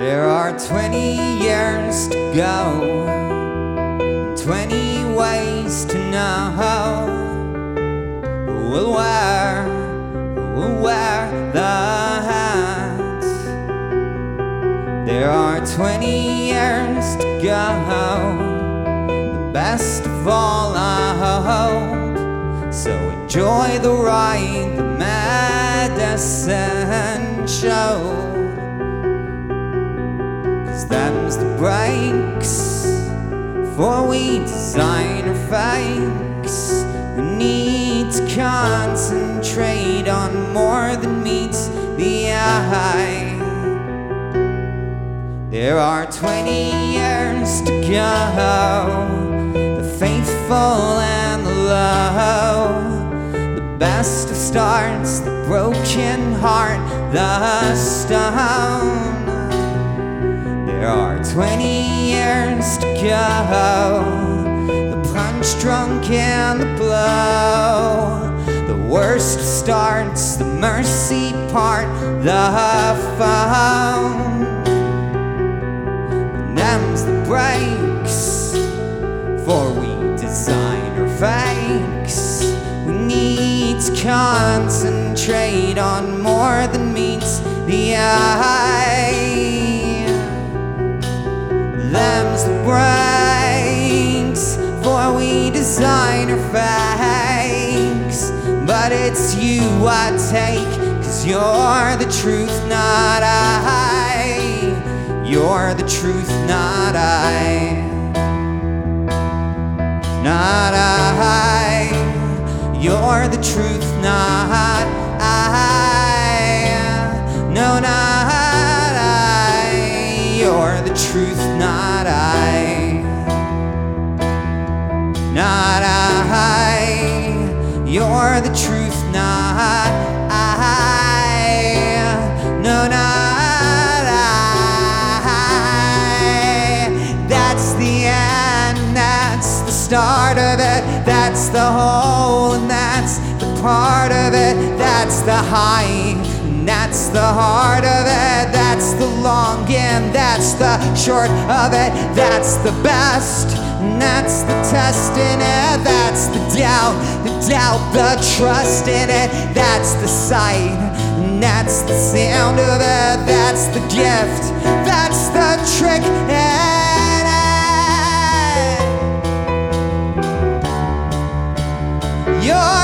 There are 20 years to go, and 20 ways to know who will wear the hats. There are 20 years to go, the best of all I hope. So enjoy the ride, the medicine show. Them's the breaks, for we design our fakes. We need to concentrate on more than meets the eye. There are 20 years to go, the faithful and the low, the best of starts, the broken heart, the stone. There are 20 years to go, the punch drunk and the blow, the worst starts, the mercy part, the phone. And them's the breaks, for we design our fakes. We need to concentrate on more than meets the eye. Them's the breaks, for we design our fakes. But it's you I take, 'cause you're the truth, not I. You're the truth, not I. Not I. You're the truth, not I. No, not I. You're the truth, not I. Not I. You're the truth, not I. No, not I. That's the end, that's the start of it. That's the whole and that's the part of it. That's the high, that's the heart of it. That's the long and that's the short of it. That's the best and that's the test in it. That's the doubt, the trust in it. That's the sight and that's the sound of it. That's the gift, that's the trick in it. You're